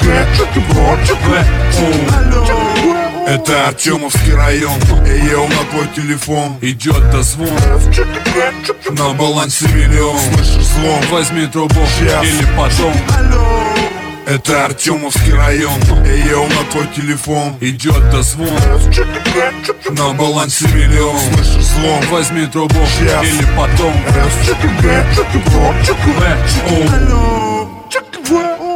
Это Артемовский район, ел на твой телефон. Идет дозвон, на балансе миллион. Слышишь звон, возьми трубу сейчас или потом. Это Артемовский район, ел на твой телефон. Идет дозвон, на балансе миллион. Слышишь звон, возьми трубу сейчас или потом. Алло.